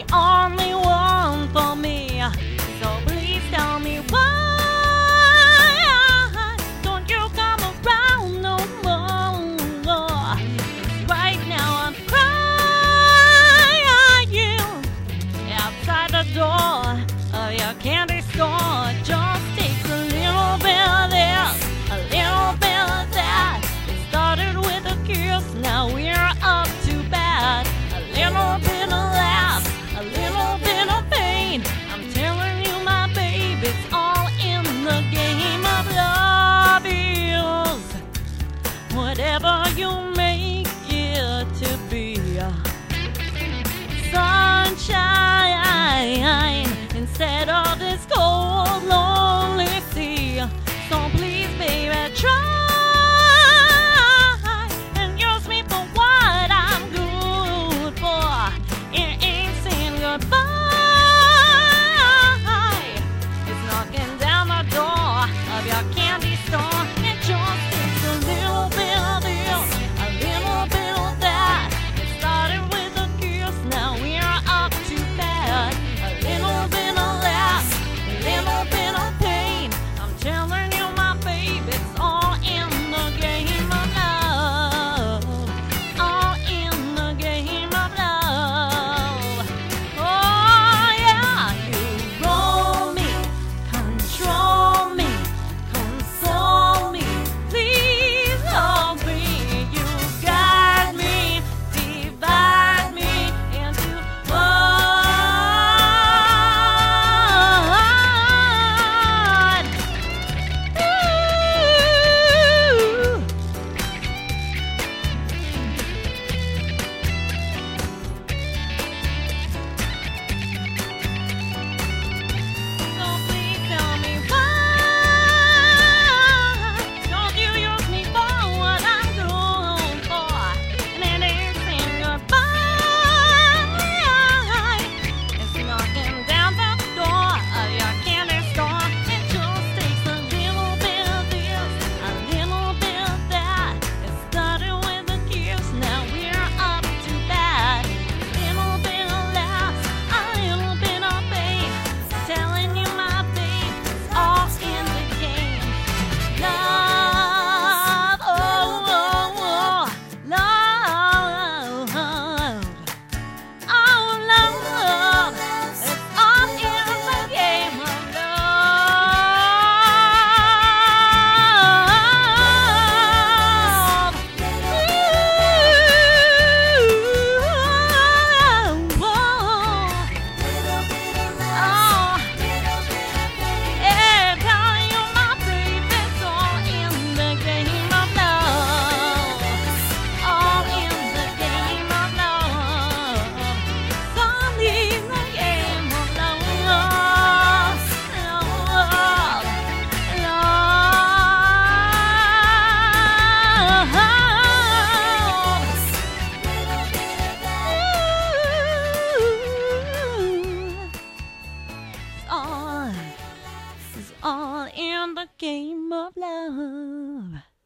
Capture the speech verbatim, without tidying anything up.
only one for me. So please tell me why don't you come around no more? 'Cause right now I'm crying outside the door of your candy store. Just takes a little bit of this, a little bit of that. It started with a kiss, now we're up to bat. A little bit of laugh, a little bit of pain. I'm telling you, my babe, it's all in the game of love. Is whatever you make it to be. Sunshine instead of this cold, lonely sea. So please, baby, try and use me for what I'm good for. It ain't saying goodbye, it's knocking down the door of your candy store. It just takes a little bit of this, a little bit of that. It started with a kiss, now we're up to bat. A little bit of laugh, a little bit of pain. I'm telling you, my babe, it's all in the game of love. All in the game of love. Oh yeah, you roll me, control me, console me, please love me. You guide me, divide me into one. Ooh. So please tell me why don't you use me for what I'm good for? And it ain't saying goodbye, it's knocking down the door of your candy store. It just takes a little bit of this, a little bit of that. It started with a kiss, now we're up to bat. A little bit of laughs, a little bit of pain. Telling you, my babe, it's all in the game. Love, oh, oh, oh, love, oh, love, it's all in the game of love. Ooh, oh, oh. Yeah, telling you, my babe, it's all in the game of love. All in the game of love. It's all in the game of love. Love, love. Ooh. It's all, it's all in the game of love.